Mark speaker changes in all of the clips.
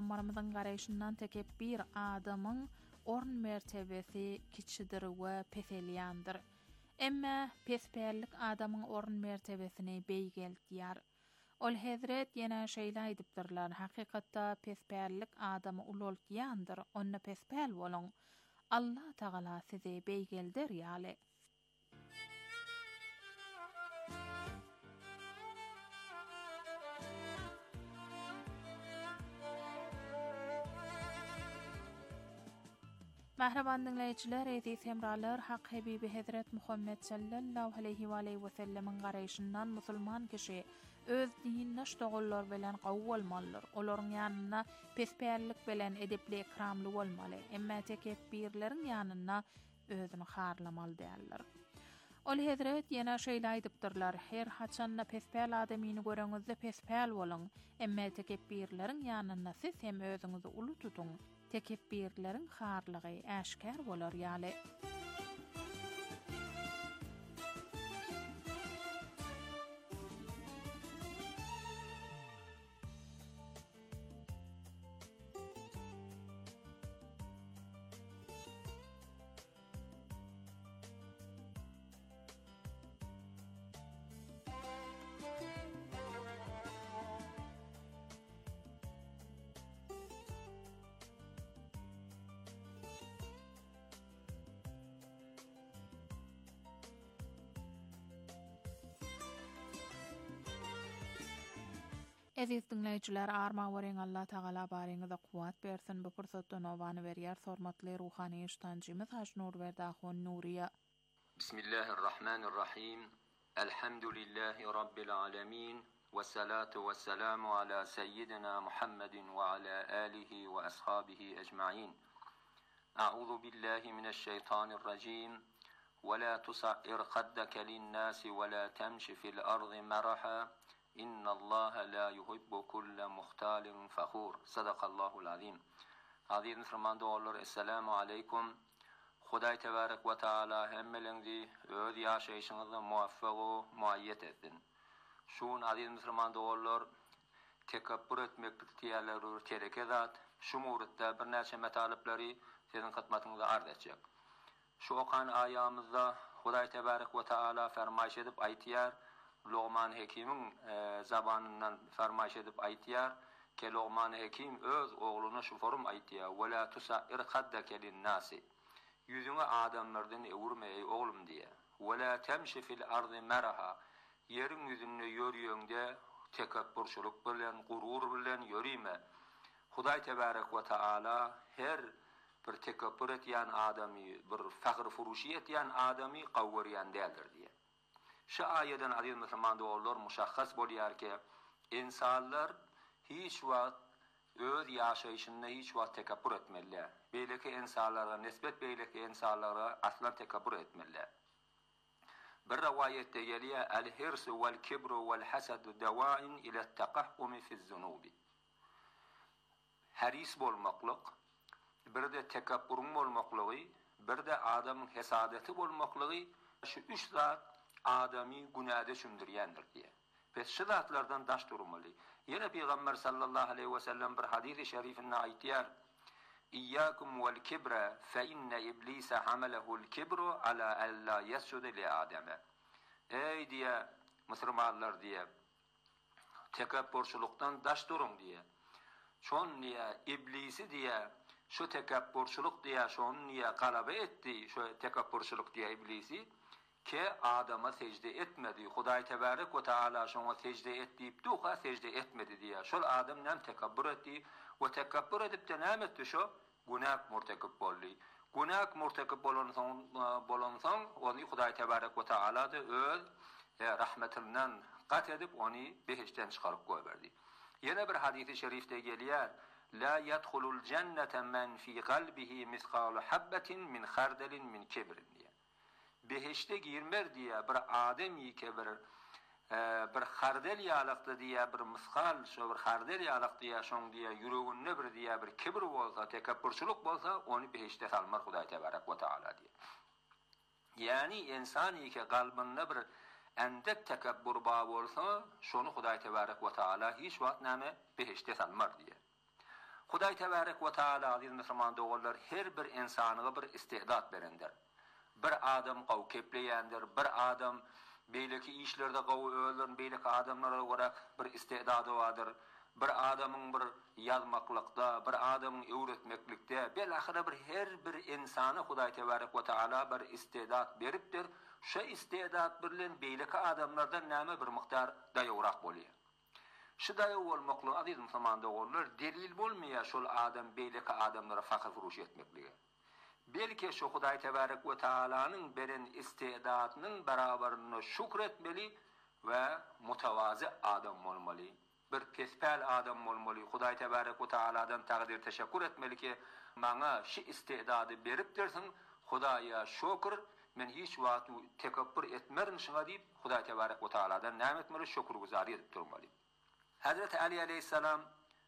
Speaker 1: Peygamberimizin garaşyndan tekebbir adamyň orn mertebesi kiçidir we peselýandyr. Emma pesperlik adamyň orn mertebesini beýgeltýär. Ol Hazret ýene şeýle aýdypdyrlar. Hakykatda pesperlik adamy ulultýandyr. Onna pespäl boluň. Allah Taala sizi beýgeldir ýaly. Mahraban dinleyijiler, aziz hemralar, Hak Habibi Hazret Muhammed sallallahu aleyhi ve sellemin garaşyndan musulman kişi öz dinine şogullar bilen gowwalmalydyr. Olaryň ýanyna pesperlik bilen edepli ikramly bolmaly. Emma tekebbirleriň ýanyna özüni harlamaly däldir. Ol Hazret ýene şeýle aýdypdyrlar. Her haçanna pesperl adamyny göreňizde pesperl boluň. Emma tekebbirleriň ýanyna siz hem özüňizi uly tutuň. Tekebbirleriň harlygy äşkär bolar ýaly. Aziz dinleyijiler, arma wering Allah Taala baryňyza kuwat bersin. Bu pursatdan owany berýär hormatly ruhany iştanjymyz Haç Nurberdaxon Nuriýa.
Speaker 2: Bismillahirrahmanirrahim. Elhamdülillahi rabbil alamin. Vessalatu vesselamu ala seyyidina Muhammedin ve ala alihi ve ashabihi ecmaîn. A'udhu billahi mineşşeytanirracim. Ve la tusa'ir khaddaka lin-nasi ve la temşi fil ardı maraha. İnnallaha la yuhibbu kulla muhtalin fakhur. Sadaqallahul azim. Aziz müslüman dolar, assalamu aleykum. Hudaý tebarek ve taala hemmeleňizi öz ýaşaýyşyňyzda muwaffaq we muayyet etsin. Şuň aziz müslüman dolar, tekebbür etmeklik diýerler tereke zat. Şu muritde bir näçe metalipleri siziň hyzmatyňyza arz etjek. Şu okan aýamyzda Hudaý tebarek ve taala fermaýş edip aýtýar. Luqman Hekim'in zabanından fermaýş edip aýtýar ki Luqman Hekim öz ogluny şu forum aýtýar: "Ve la tusa'ir khaddaka lin-nasi." Yüzüňi adamlardan ewurme ey oglum diye. "Ve la temşi fil ardı maraha." Ýeriň ýüzünde ýörýäňde tekebburçuluk bilen, gurur bilen ýörime. Hudaý tebarek we taala her bir tekebbür etýän adamy, bir fagr furuşy etýän adamy gowwarýan däldir diye. Şu ayeden aziz müslüman dolar muşahhas bolýar ki insanlar hiç wagt öz ýaşaýyşynda hiç wagt tekebbür etmeliler. Beýleki insanlara nisbet beýleki insanlara aslan tekebbür etmeliler. Bir rivayette gelýär: "El-hirsu vel-kibru vel-hasadu dawa'in ila at-taqahhumi fi'z-zunubi." Haris bolmaklyk, bir de tekebbürün bolmaklygy, bir de adamyň hesadeti bolmaklygy, şu üç zat adami günäde sündürýändir diye. Pes şu zatlardan daş durmaly. Ýene Peygamber sallallahu aleyhi ve sellem bir hadis-i şerifinde aýtýar: "İyyakum vel kibra fe inne iblise hamalehu'l kibru ala alla yasjuda li Ademe." Ey diye Müslümanlar diye tekebbürçülükden daş durun diye. Şon diye iblisi diye şu tekebbürçülük diye şon diye galaba etdi, şu tekebbürçülük diye iblisi ki adama secde etmedi. Hudaý tebarek ve taala şoňa secde etdiýip duha secde etmedi diye. Şol adam näme tekebbür etdi we tekebbür edip de näme etdi şo? Günah murtekip boldy. Günah murtekip bolansaň ony Hudaý tebarek ve taala da öz rahmetinden qat edip ony behişden çykaryp goýberdi. Ýene bir hadis-i şerifde gelýär: "La yadkhulul cennete men fi qalbihi misqalu habbatin min khardalin min kibrin." Behişte girmer diye bir adem ki bir hardel ýalykdy diye bir misqal şu bir hardel ýalykdy ýaşaň diye ýüreginde bir diye bir kibir bolsa, tekebbürçülük bolsa onu behişte salmar Hudaý tebarek we taala diye. Yani insan ki kalbinde bir endek tekebbür bağ bolsa şonu Hudaý tebarek we taala hiç wagt näme behişte salmar diye. Hudaý tebarek we taala aziz musulman dogullar her bir insanyga bir istidat berendir. Bir adam gaw kepleýändir, bir adam beýleki işlerde gaw öldürün, beýleki adamlara görä bir istidady vardır. Bir adamyň bir ýazmaklykda, bir adamyň öwretmeklikde, belahira bir her bir insany Hudaý tebarek we taala bir istidat beripdir. Şu istidat bilen beýleki adamlardan näme bir miktar daýawrak bolýar. Şu daýaw bolmakly aziz musulman dogullar delil bolmaýar şol adam beýleki adamlara fakir furuş etmekligi. Belki şu Hudaý tebarek we taalaanyň beren istidatynyň barabaryny şükretmeli we mutawazi adam bolmaly. Bir pespäl adam bolmaly. Hudaý tebarek we taaladan taqdir teşekkür etmeli ki maňa şu istidady beripdirsiň. Hudaýa şükür, men hiç wagt tekabbür etmerin şuňa diýip Hudaý tebarek we taaladan näme etmeli, şükürgüzari edip durmaly. Hazreti Ali aleyhisselam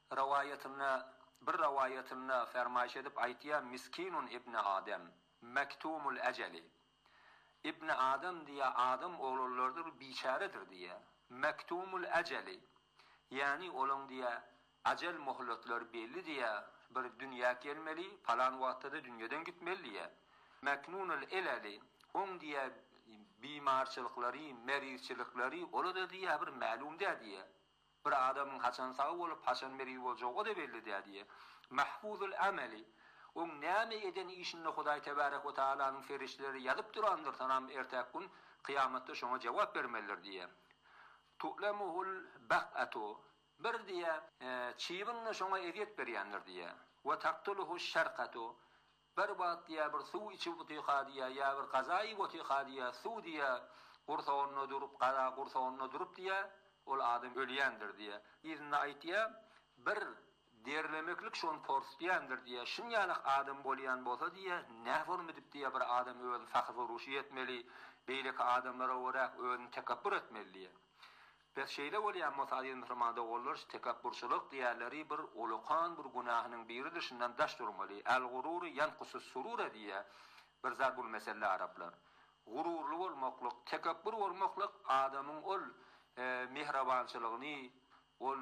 Speaker 2: bir rivayetinde fermaýş edip aýtýar, miskinun ibn Adem, mektumul eceli. İbn Adem diýe adam oglanlardyr, biçaredir diýe. Mektumul eceli. Yani olan diye acel muhletler belli diye bir dünya gelmeli, falan vaqtada dünyadan gitmeli diye. Meknunul elali, on diye bimarçılıkları, merizçilikleri, ola da diye bir ma'lum diye. Bir adamın haçan sağ olup haçan meriz olacağı da belli diye. Mahfuzul ameli, on näme eden işini Hudaý tebarek we taalaanyň ferişleri ýazyp durandyr, tanam ertäk gün kıyamatda şoňa jogap bermelidir diye. Tu'lamuhul baq'atu, bir diye çiýbinle şoňa eýet berýändir diye. Ve taqtuluhu şarqatu, bir wagt diye bir suw içip diýýär, ýa bir gazaý diýýär, suw diye gursagynda durup, gaza gursagynda durup diye ol adam ölýändir diye. Ýerine aýtýar, bir derlemeklik şon porsiýandyr diye. Şunýalyk adam bolýan bolsa diye, nähwurm edip diye bir adam özüni fakir furuş etmeli, beýleki adamlara görä özüni tekabbür etmeli diye. Biz şeýle bolýan musaýyn musulmanda bollar, tekabburçylyk diýerleri bir ulukan bir günahnyň biridir, şundan daş durmaly. El-gurur yanqusus surura diye bir zat bul mesele Araplar. Gururly bolmaklyk, tekabbür bolmaklyk adamyň ol mehrabançylygyny, ol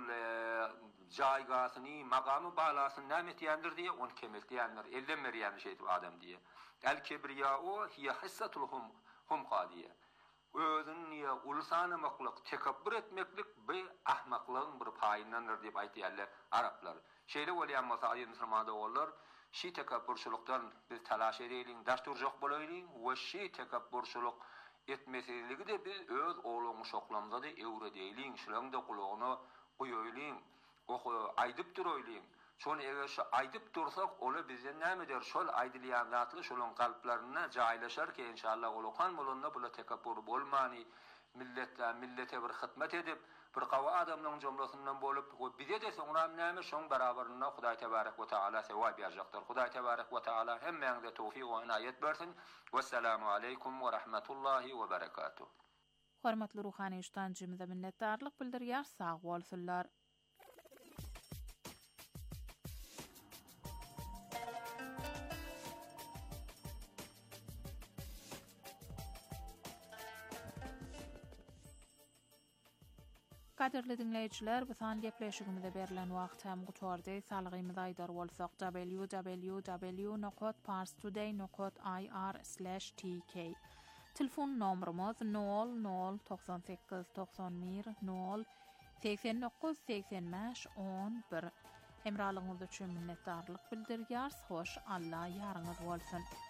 Speaker 2: jaýgasyny, makamy balasyny näme etýändir diye onu kemeltýändir. Elden berýän şeýdi adam diye. El-kibriyau hiye hissatul humqa diye. Özüni ulsanamaklyk, tekabbür etmeklik bir ahmaklygyň bir paýyndandyr diýip aýtýarlar Araplar. Şeýle bolýan masaýyn musulmanda bollar, şi tekabbürçülükden biz talaş edeýin, daşdurjak bolaýyn we şi tekabbürçülük etmesizligi de biz öz ogluny şoklamda da öwredeýin, şulan da kulagyny goýaýyn, aýdyp duraýyn. Şonu eger şu aýdyp dursak, ola bizden näme der? Şol aýdylýan zatly şolun galplaryna jaýlaşar ki inşallah ulukan bolanda bula tekabbür bolmany, millete bir hyzmat edip, bir gawa adamnyň jumlasyndan bolup, bize de soňra näme şoň barabaryna Hudaý tebarek we taala sewap berjekdir. Hudaý tebarek we taala hemmeňize tawfiq we inayet bersin. Vesselamu aleykum we rahmetullahi we berekatuh.
Speaker 1: Hormatly ruhany iştancymyza minnetdarlyk bildirýär, sag bolsunlar. Kaderli dinleyijiler, bu san gepleşigimizde berilen wagt hem gutardy. Salgymyzy aýdar bolsak www.parstoday.ir/tk. Telefon nomrumuz 0098 91 0 89 85 11. Hemralygyňyz üçin minnetdarlyk bildirýär. Hoş, Allah ýaryňyz bolsun.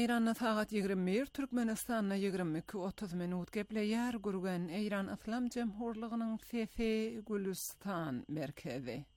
Speaker 3: Eyranna saat 21, Türkmenistanna 22:30 minut gepleýär gurgan Eýran Islam Jemhurlygynyň Fefe Gülistan merkezi.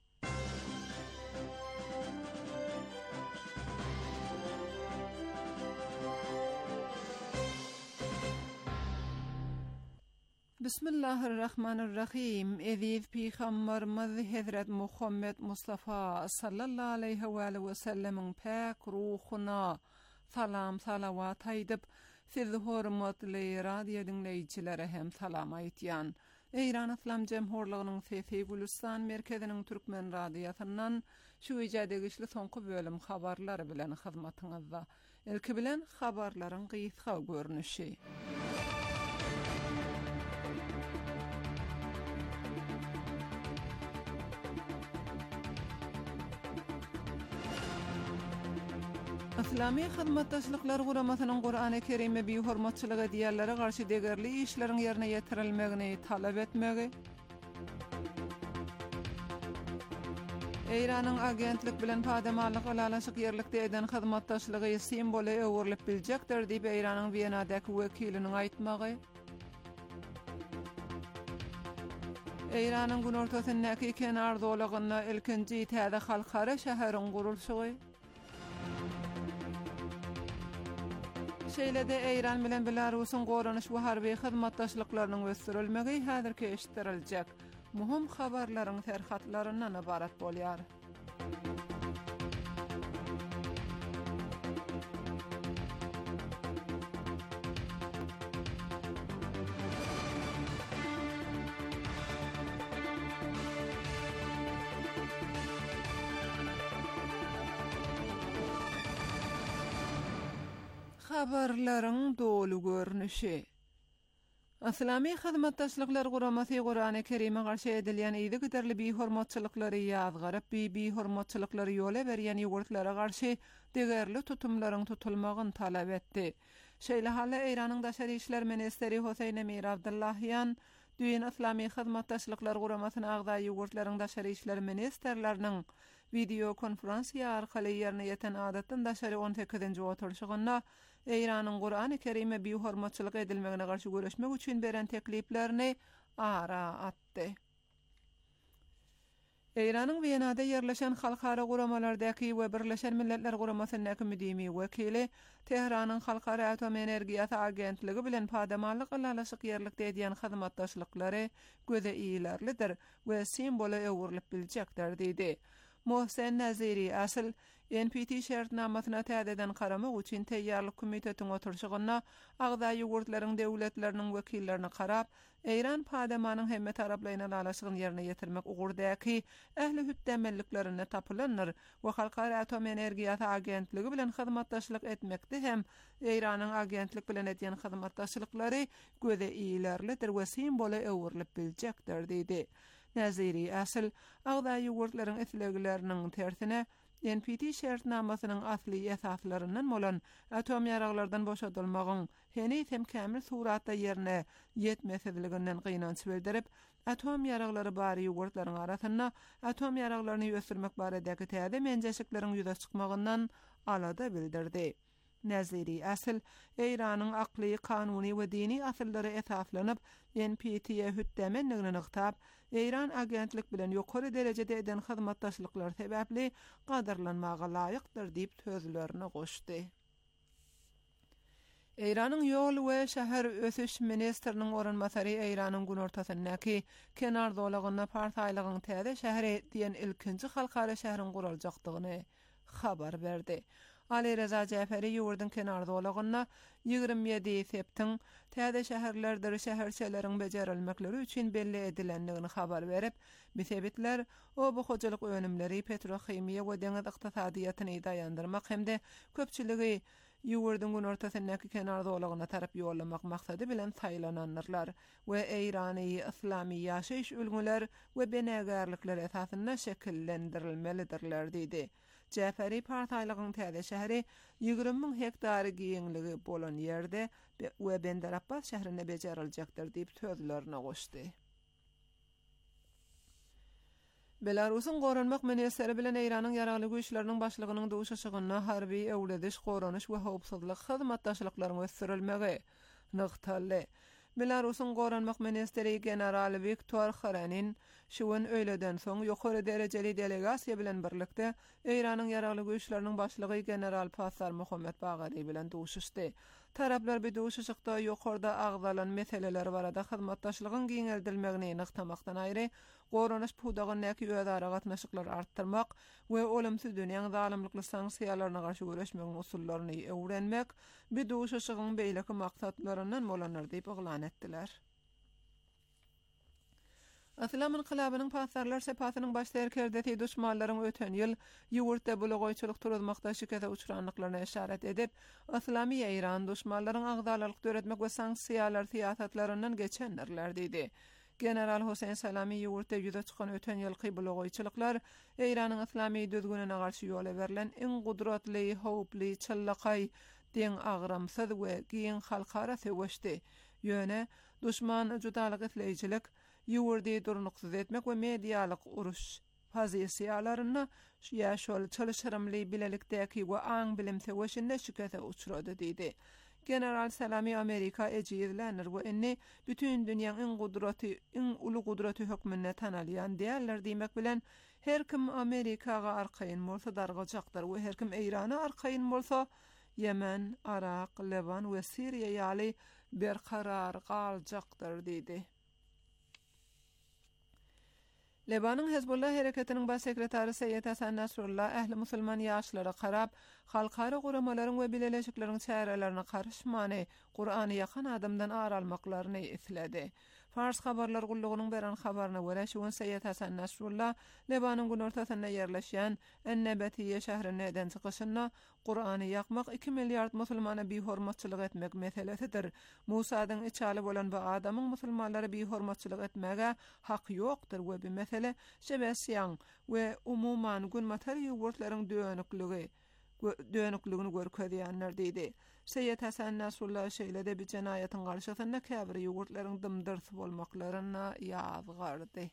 Speaker 3: Bismillahirrahmanirrahim. Eziz Peygamberimiz Hazret Muhammed Mustafa sallallahu aleyhi ve sellemin pak ruhuna salam salavat aýdyp, siz hormatly radio dinleýijilere hem salam aýtýan. Eýran Islam Jemhurlygynyň Fefe Gülistan merkeziniň türkmen radiosundan şu ýa-da soňky bölüm habarlary bilen hyzmatyňyzda. Ilki bilen habarlaryň gysga görnüşi. İslami hyzmatdaşlyklar guramasynyň Qur'an-ı Kerime bi hormatçylyga diýerlere garşy degerli işleriň ýerine ýetirilmegini talap etmegi, Eýranyň agentlik bilen padamalyk alalaşyk ýerlikde eden hyzmatdaşlygy simboly öwürlip biljekdir diýip Eýranyň Wienadaky wekiliniň aýtmagy, Eýranyň gün ortasyndaky kenar dolagyna ilkinji täze halkara şäheriň gurulşy, Şeýlede Eýran bilen Belarusyň goranyş we harby hyzmatdaşlyklarynyň ösdürilmegi häzirki eşitdirilýek. Muhim habarlaryň terhatlaryndan ibarat bolýar. Habarlaryň dolu görnüşi. Islami hyzmatdaşlyklar guramasy Qur'an-ı Kerime garşy edilýän ýygy giderli bi hormatçylyklary ýazgaryp bi hormatçylyklary ýola berýän ýogurtlara garşy degerli tutumlaryň tutulmagyny talap etdi. Şeýle hale Eýranyň daşary işler ministeri Hoseýn Emir Abdullahyan düýün Islami hyzmatdaşlyklar guramasyna agda ýogurtlaryň daşary işler ministerleriniň video konferensiýa arkaly ýerine ýeten adatdan daşary 18-nji oturşygyna Eýranyň Qur'an-ı Kerime bi hormatçylyk edilmegine garşy görüşmek üçin beren tekliplerini ara atdy. Eýranyň Wienada ýerleşen halkara guramalardaky we Birleşen Milletler Guramasynyň müdimi wekili Tehranyň Halkara Atom Energiýasy Agentligi bilen padamalyk alalaşyk ýerlikde edýän hyzmatdaşlyklary göze iýilerlidir we simboly öwürlip biljekdir diýdi. Mohsen Naziri asyl NPT şertnamasyna täzeden garamak üçin teýýarlyk komitetiň oturşygyna agda ýogurtlaryň döwletleriniň wekillerini garap, Eýran padamanyň hemme taraplaryna alaşygyny ýerine ýetirmek ugurdaky ähli hütdemelliklerini tapylanlar we Halkara Atom Energiýasy Agentligi bilen hyzmatdaşlyk etmekde hem Eýranyň agentlik bilen edýän hyzmatdaşlyklary göze iýilerlidir we simboly öwürlip biljekdir diýdi. Naziri asyl agda ýogurtlaryň etlegleriniň tersine NPT şertnamasynyň asly esaslaryndan bolan atom ýaraglardan boşadylmagyň hem kämil suratda ýerine ýetmesizliginden gynanç bildirip, atom ýaraglary bary ýogurtlaryň arasynda atom ýaraglaryny ýösürmek baredeki täze menjeşikleriň ýüze çykmagyndan alada bildirdi. Naziri asyl Eýranyň akly, kanuny we dini asyllary esaslanyp NPT-ýe hütdemenligini nyktap, Eýran agentlik bilen ýokary derejede eden hyzmatdaşlyklar sebäpli gadarlanmaga laýykdyr diýip sözlerini goşdy. Eýranyň ýol we şäher ösüş ministriniň oranmasary Eýranyň gün ortasyndaky kenar dolagyna partaýlygyň täze şäheri diýen ilkinji halkara şäheriň guruljakdygyny habar berdi. Ali Reza Jaferi ýurdun kenar dolagyna 27 septiň täze şäherlerde şäherçeleriň bejerilmekleri üçin belli edilenligini habar berip, bisebitler o bu hojalyk önümleri petrochimiýa we deňiz ykdysadyýatyny daýandyrmak hemde köpçüligi ýurdun gün ortasyndaky kenar dolagyna tarap ýollamak maksady bilen saýlananlar we Eýrany islami ýaşaýyş ulgular we benegarlyklar esasynda şekillendirilmelidirler diýdi. Jaferi partaýlygyň täze şäheri 20.000 hektary giňligi bolan ýerde we Bender Abbas şäherine bejeriljakdyr diýip sözlerini goşdy. Belarusyň goranmak ministeri bilen Eýranyň ýaragly güýçleriniň başlygynyň duşuşygyna harby öwlediş, goranyş we howpsuzlyk hyzmatdaşlyklaryny ösdürilmegi nyktaly. Belarusyň goranmak ministeri general Viktor Kharanin şuwun öýleden soň ýokary derejeli delegasiýa bilen birlikde Eýranyň ýaragly güýçleriniň başlygy general Pasar Muhammed Bagary bilen duşuşdy. Taraplar bir duşuşykda ýokarda agzalan meseleler barada hyzmatdaşlygyň giňeldilmegini nyktamakdan aýry, goranyş pudagyny näki özara gatnaşyklar artdyrmak we olumsuz dünýäň zalymlykly sanksiýalaryna garşy güreşmegiň usullaryny öwrenmek bir duşuşygyň beýleki maksatlaryndan bolanlar diýip oglan etdiler. Aslam inqilabynyň pasarlar sepatynyň baş serkerdeti düşmanlaryň öten ýyl ýurtda bulagoýçylyk turulmakda şikete uçranlyklaryna işaret edip, Aslamy Eýran düşmanlaryň agdalyk döretmek we sanksiýalar tiýatlaryndan geçenlerler diýdi. General Hüseyin Salami ýurtda ýüze çykan öten ýylky bulagoýçylyklar Eýranyň Aslamy düzgünine garşy ýola berilen iň gudratly, howply, çyllakay, deň agramsız we giň halkara söwüşdi. Ýöne düşman judalyk etleýijilik, ýurdy durnuksuz etmek we medialyk uruş pozisiýalaryny ýaşol çalışyrymly bilelikdäki we aň bilim söwüşinde şikete uçrady diýdi. General Salami Amerika ejizlenir we inni bütün dünýäň iň uly gudraty hökmüne tanalýan diýerler diýmek bilen her kim Amerikaga arkaýyn bolsa dargajakdyr we her kim Eýrana arkaýyn bolsa Yemen, Irak, Leban we Siriýa ýaly berkarar galjakdyr diýdi. Lebanyň Hezbollah hereketiniň baş sekretary Seyyed Hasan Nasrullah ähli musulman ýaşlara garap, halkara guramalaryň we bileleşikleriň çärelerini karışmany, Qur'any ýakan adamdan aralmaklaryny isledi. Fars habarlar gullugynyň beran habaryna görä şuň Seyyed Hasan Nasrullah Lebanyň günortasynda ýerleşýän Ennebatiýe şäherine eden çykyşynda Qur'any ýakmak 2 milliard musulmana bihormatçylyk etmek meselesidir. Musadyň içali bolan bu adamyň musulmanlara bihormatçylyk etmege hak ýokdur we bu mesele şebesýan we umuman gün matary ýurtlaryň dönüklügini görkezýänler diýdi. Seyyed Hasan Nasrullah şeýlede bir jenayatyň garşysynda käbir ýurtlaryň dymdyrsy bolmaklaryna ýazgardy.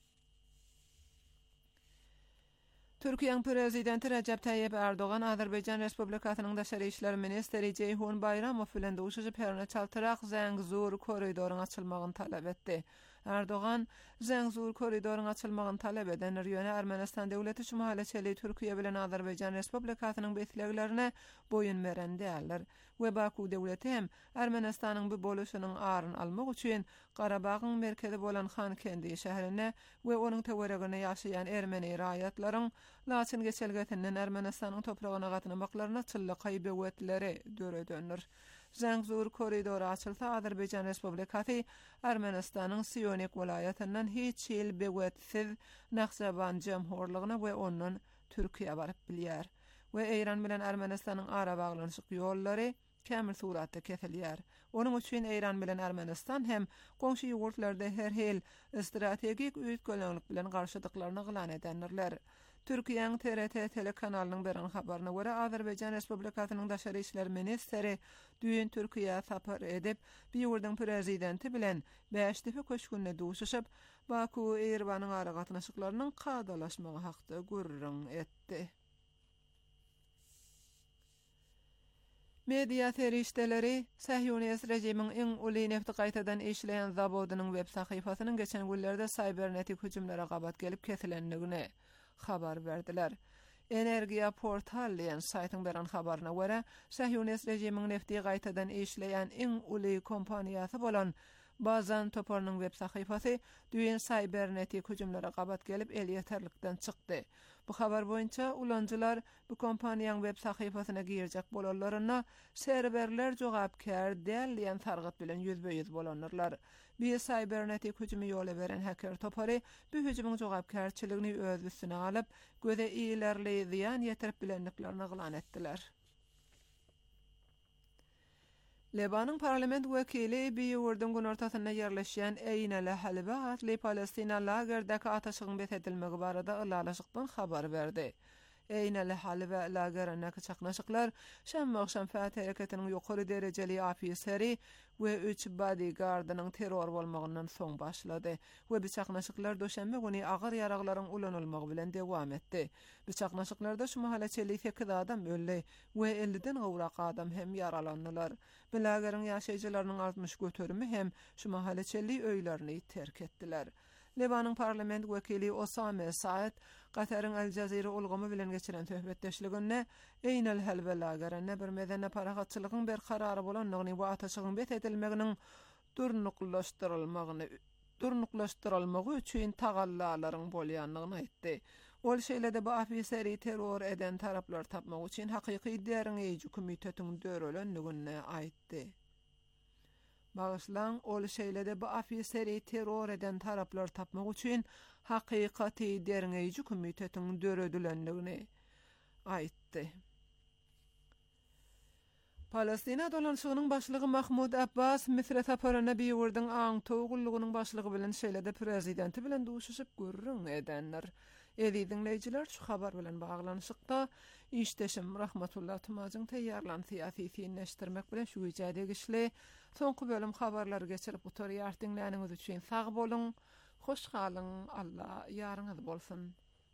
Speaker 3: Türkiýeň prezidenti Recep Tayyip Erdoğan Azerbaýjan Respublikasynyň daşary işler ministeri Ceyhun Bayramov bilen duşuşyp herine çaltyrak Zängzur koridorynyň açylmagyny talap etdi. Erdoğan Zängzur koridorynyň açylmagyny talap eden ýöne Ermenistan döwleti şumahaçyly Türkiýe bilen Azerbaýjan Respublikasynyň beýtleglerine boyun beren däller we Baku döwleti hem Ermenistanyň bu boluşynyň aryn almak üçin Garabagyň merkezi bolan Xankendi şäherine we onuň teweregine ýaşaýan ermeni raýatlaryň laçyn geçelgetinden Ermenistanyň topragyna gatnamaklaryna çyllakay bewetleri döredönür. Zängzur koridory açylsa Azerbaýjan Respublikasy Ermenistanyň Sionik welaýatynyň hiç ýyl bewetsiz Naxçıvan Jamhurlygyna we ondan Türkiýe baryp bilýär. We Eýran bilen Ermenistanyň ara baglanyşyk ýollary kämil suratda kesilýär. Onuň üçin Eýran bilen Ermenistan hem goňşy ýurtlarda her hil strategik üýtgelenlik bilen garşydyklaryny gylan edenler. Türkiýeň TRT telekanalynyň beran habaryna görä Azerbaýjan Respublikasynyň daşary işler ministeri düýün Türkiýe sapar edip, bir ýurdyň prezidenti bilen 5 depe köşkünde duşuşyp, Baku Eýrwanyň ara gatnaşyklarynyň kadalaşmagy hakda gürrüň etdi. Media terişdeleri Sahyonist rejimiň iň uly nefti gaýtadan işleýän zabodynyň web sahypasynyň geçen günlerde cybernetik hüjümlere gabat gelip kesilenligine habar verdiler. Energiya portal diýen saýtyň beran habaryna görä, Sahyonist rejimiň nefti gaýtadan işleýän iň uly kompaniýasy bolan Bazan Topornyň web sahypasy düýün cybernetik hüjümlere gabat gelip el ýeterlikden çykdy. Bu habar boýunça ulanjylar bu kompaniýanyň web sahypasyna girjek bolanlaryna serverler jogapkär däl targat bilen ýüzbe-ýüz bolanlar. Bir cybernetik hüjümi ýola beren hacker topary bu hüjümyň jogapkärçiligini öz üstüne alyp, göze ilerli ziýan ýetirip bilenliklerini gylan etdiler. Lebanyň parlament wekili bir ýurdyň günortasynda ýerleşýän Eýnele Halba adly Palestina lagerdäki ataşygyň besedilmegi barada ılalaşykdan habar berdi. Eýneli hali we lagerannäki çaknaşyklar şämme akşam Fat hereketiniň ýokary derejeli afiseri we 3 bodyguardynyň terror bolmagynyň soň başlady we bu çaknaşyklar döşenme güni agyr ýaraglaryň ulanylmagy bilen dowam etdi. Bu çaknaşyklarda şu mahallaçyly 8 adam öldü we 50-den gowrak adam hem yaralandylar. Bu lageriň ýaşaýjylarynyň 60 göterimi hem şu mahallaçyly öýlerini terk etdiler. Lebanyň parlament wekili Osame Said Qataryň Al Jazeera ulgamy bilen geçiren töhbetdeşliginde eýnel helbe lagerine bir medeni parahatçylygyň bir karary bolanlygyny we ataşygyň bet edilmeginiň durnuklaşdyrylmagy üçin tagallalaryň bolýanlygyny aýtdy. Ol şeýlede bu afiseri terror eden taraplar tapmak üçin hakyky derin eýji komitetiň dörelenligini aýtdy. Bağışlan, ol şeýlede bu afiseri terror eden taraplar tapmak üçin hakykaty derňeýji komitetiň döredilenligini aýtdy. Palestina dolanşygynyň başlygy Mahmud Abbas Misre saparyna biýurdyň aň togullygynyň başlygy bilen şeýlede prezidenti bilen duşuşyp görüň edenler. Dinleyijiler, şu habar bilen baglanyşykda işdeşim Rahmatullah Tumazyň taýýarlan syýasy sinleşdirmek bilen şu ýerde gişli soňky bölüm habarlary geçirip oturyar dinläniňiz üçin sag bolun, hoş galyň, Allah ýaryňyz bolsun.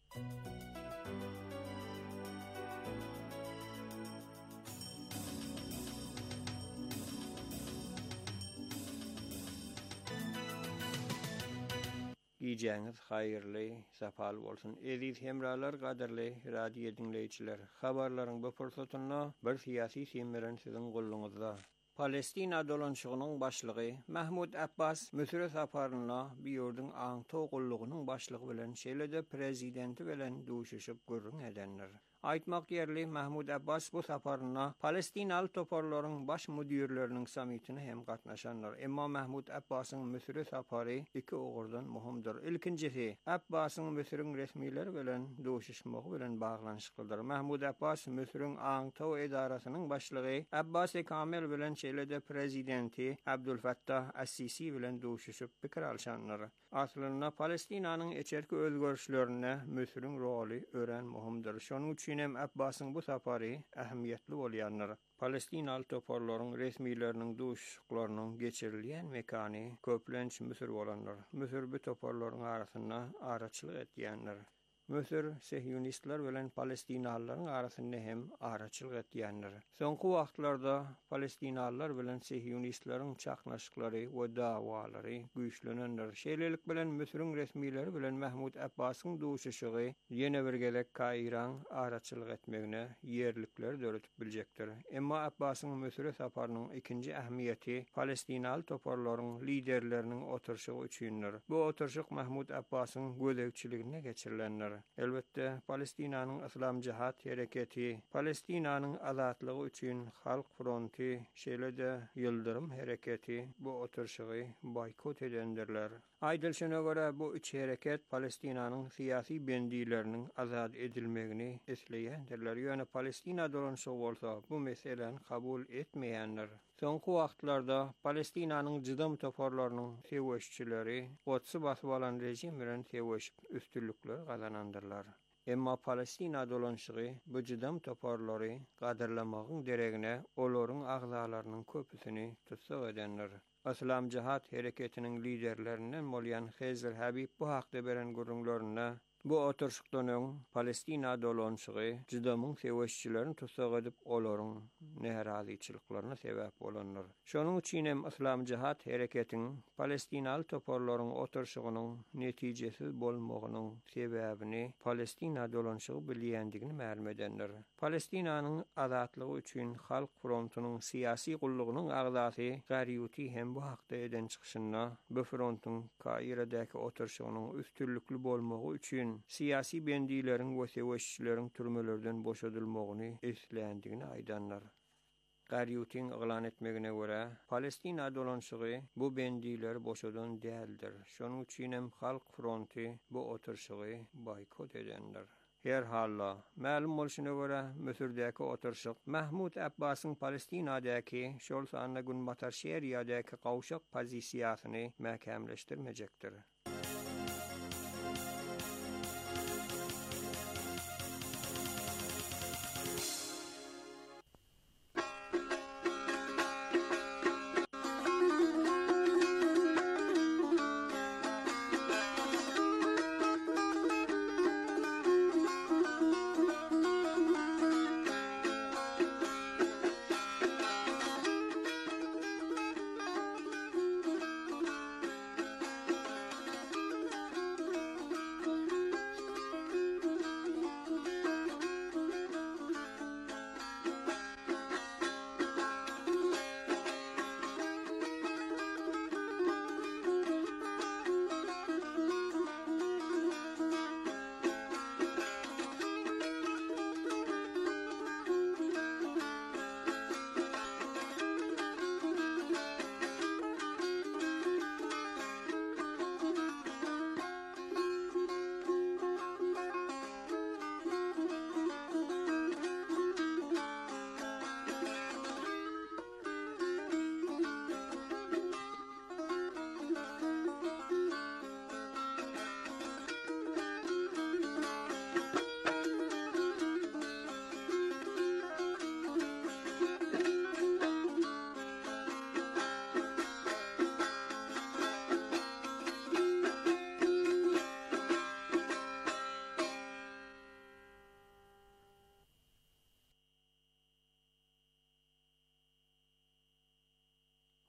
Speaker 4: Giyeceğiniz hayırlı, sapal olsun. Eziz hemralar, qadirli radio dinleyijiler. Habarlaryň bu fursatyna bir siyasi semiren sizin golluňyzda. Palestina dolanşygynyň başlygy Mahmud Abbas Misre saparyna biýurdyň aň togullygynyň başlygy bilen şeýlede prezidenti bilen duşuşyp görüň edenler. Aýtmak ýerli Mahmud Abbas bu saparyna Palestinaly toparlaryň baş müdirleriniň samitine hem gatnaşanlar. Emma Mahmud Abbasyň Misre sapary iki ogurdan muhimdir. Ilkincisi Abbasyň Misriň resmileri bilen duşuşmagy bilen baglanyşyklydyr. Mahmud Abbas Misriň aň taw edarasynyň başlygy Abbas Kamil bilen şeýlede prezidenti Abdulfattah As-Sisi bilen duşuşyp pikir alşanlar. Aslynda Palestinanyň içerki özgörüşlerine Misriň roly ören muhimdir. Şonuň üçin hem Abbasyň bu sapary ähmiýetli bolýanlar. Palestinaly toparlaryň resmileriniň duşuşyklarynyň geçirilýän mekany köplenç Misir bolanlar. Misir bu toparlaryň arasynda araçylyk etýänler. Misir Sihyonistler bilen Palestinalılaryň arasynda hem araçylyk etýänler. Soňky wagtlarda Palestinalılar bilen Sihyonistlaryň çaknaşyklary we dawalary güýçlenenler. Şeýlelik bilen Misiriň resmileri bilen Mahmud Abbasyň duşuşygy ýene bir gelek Kairan araçylyk etmegine ýerlikler döretip biljekdir. Emma Abbasyň Misre saparynyň ikinji ähmiýeti Palestinaly toparlaryň liderleriniň oturşygy üçindir. Bu oturşyk Mahmud Abbasyň gözegçiligine geçirilenler. Elbette Palestinanyň Islam Cihat hereketi, Palestinanyň azatlygy üçin Halk Fronti, şeýlede Yıldırım hereketi bu oturşygy boykot edendirler. Aýdylşyna görä bu üç hereket Palestinanyň syýasy bendileriniň azad edilmegini isleýändirler. Ýöne Palestina dolanşygy bolsa bu meseleni kabul etmeýänler. Soňky wagtlarda Palestinanyň jydam toparlarynyň seweşçileri Godsy basyp alan rejim bilen seweşip üstünlükler gazanandyrlar. Emma Palestina dolanşygy bu jydam toparlary gaderlamagyň deregine olaryň agzalarynyň köpüsini tutsak edenler. Islam Cihat hereketiniň liderlerinden bolýan Hezer Habib bu hakda beren görüňlerini bu oturşykdan Palestina dolanşygy jydamyň seweşçilerini tutsak edip olaryň nehrazyçylyklaryna sebäp bolanlar. Şonuň üçin hem Islam Cihat hereketiniň Palestinaly toparlaryň oturşygynyň netijesiz bolmagynyň sebäbini Palestina dolanşygy bilýändigini ma'lum edenler. Palestinanyň azatlygy üçin Halk Frontunyň syýasy gullygynyň agzasy Garyuti hem bu hakda eden çykyşyna bu frontyň Kaira'daky oturşygynyň üstünlükli bolmagy üçin syýasy bendileriň we seweşçileriň türmelerden boşadylmagyny eslendigini aýdanlar. Garyutin ýylan etmegine görä, Palestina dolanşygy bu bendiler boşadan däldir. Şonuň üçin hem Halk Fronti bu oturşygy boykot edenler. Her halla, ma'lum bolşyna görä, Misirdeki oturşyk Mahmud Abbasyň Palestinadaky şol sanly gün batar şeriýadaky gawşak pozisiýasyny mäkämleşdirmejekdir.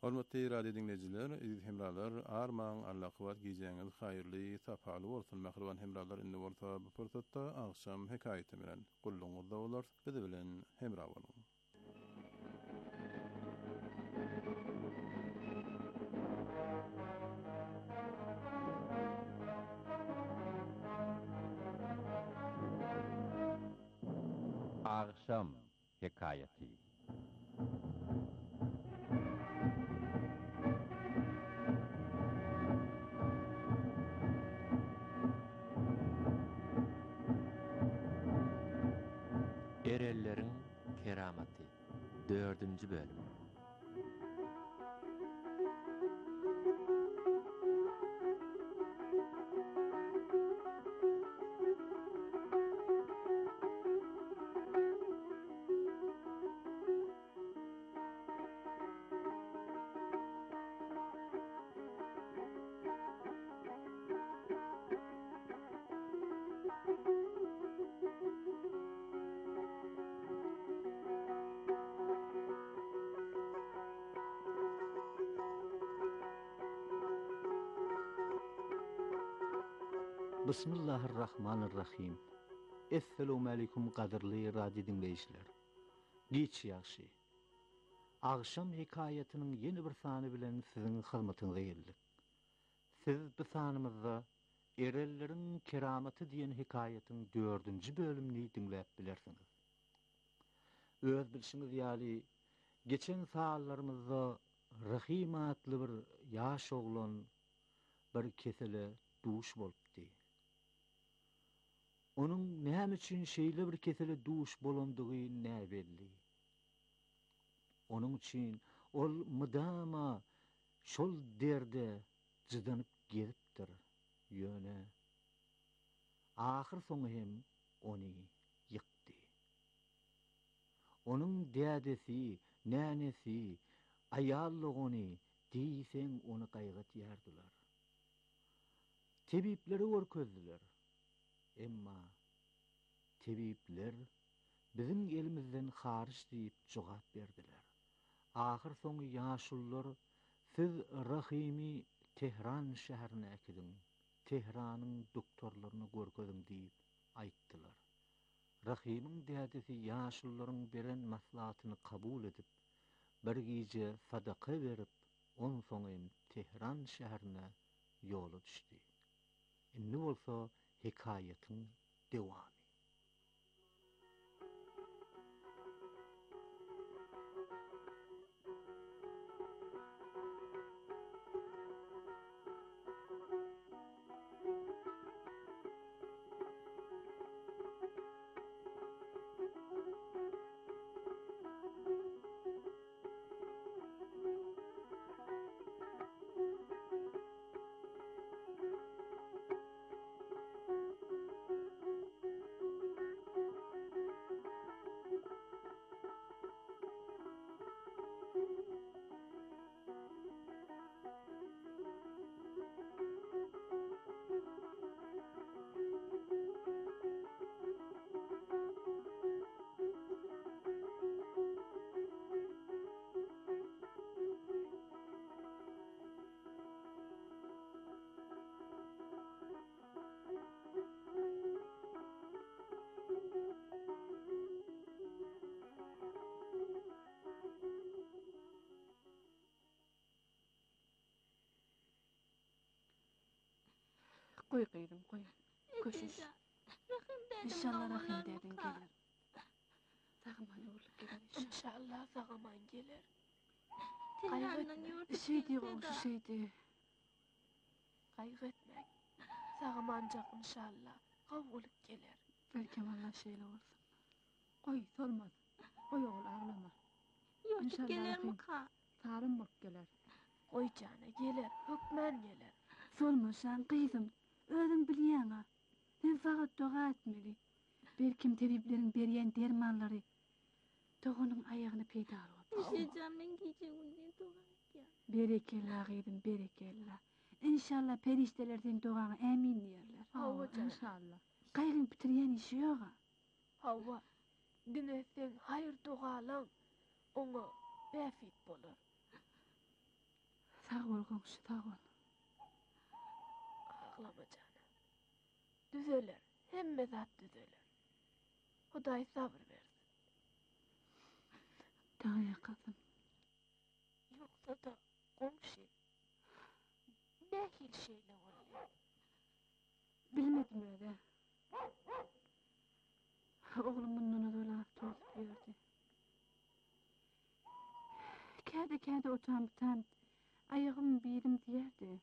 Speaker 5: Hormatly radio dinleyijiler, ediz hemralar, arman allaqıvat giýjeňiz haýyrly, sapaly bolsun. Mähriban hemralar indi bolsa bu pursatda akşam hekaýety bilen gulluňyzda bolar. Bizi bilen hemra boluň.
Speaker 6: Akşam hekayeti. Erellerin keramati 4. bölüm.
Speaker 7: Bismillahirrahmanirrahim. Esselamu aleykum qadirli radio dinleyijiler. Giç ýaşy. Akşam hekaýetiniň ýeni bir sany bilen siziň hyzmatyňyza geldik. Siz bu sanymyzda erellerin keramaty diýen hekaýetiň 4. bölümini dinläp bilersiňiz. Öz bilşiňiz ýaly geçen saatlarymyzda Rahim adly bir ýaş oglan bir kesele duş bolupdy. Onun näme üçin şeýle bir kesele duş bolandygy nä belli. Onun üçin ol mudama şol derde jydanyp gelipdir. Ýöne ahir soňy hem ony ýykdy. Onun dädesi, nänesi, aýallygyny diýsen onu gaýgatýardylar. Tebipleri görkezdiler. Emma tebipler bizim elimizden hariç diýip jogap berdiler. Ahir soňy ýaşullar siz Rahimi Tehran şäherine äkidin. Tehranyň doktorlaryny görkezin diýip aýtdylar. Rahimiň dädesi ýaşullaryň beren maslahatyny kabul edip bir gije sadaka berip on soňy Tehran şäherine ýola düşdi. Indi bolsa hekaýetin dewamy.
Speaker 8: Koy kıydım koy. Köşüş. İnşallah Rahim dedin gelir. Sağaman olup gelir
Speaker 9: İnşallah sağaman gelir.
Speaker 8: Kaygıtma. Şeydi o şeydi.
Speaker 9: Kaygıtmak. Sağamancak inşallah. Kavulup gelir.
Speaker 8: Belki valla şeyle olsun. Koy solmaz. Koy oğul ağlama.
Speaker 9: Yok gelir mi ka?
Speaker 8: Tarım bak gelir.
Speaker 9: Koy cana gelir. Hükmen gelir.
Speaker 8: Solmasan kızım. Özün bilýän-a. Sen fakat doga etmeli. Belkim tebiplerin berýän dermanlary toğunun aýagyny peýda alyp.
Speaker 10: Şeýcan men gije günden doga etýär.
Speaker 8: Berekella gyýdym, berekella. İnşallah perişteler sen dogana ämin diýerler.
Speaker 9: Hawa
Speaker 8: inşallah. Gaýryň bitirýän işi ýok-a.
Speaker 9: Hawa, dinesen hayır dogalaň, oňa bäfit bolar.
Speaker 8: Sağ ol komşu, sağ ol.
Speaker 9: Ağlama canım. Düzeler. Hemme zat düzeler. Hudaý sabır versin.
Speaker 8: Daýa kızım.
Speaker 9: Yoksa da komşu. Ne hil şeyle olay?
Speaker 8: Bilmedim öyle. Oğlum bundan dola tozup verdi. Kerde utan ayağım birim diyerdi.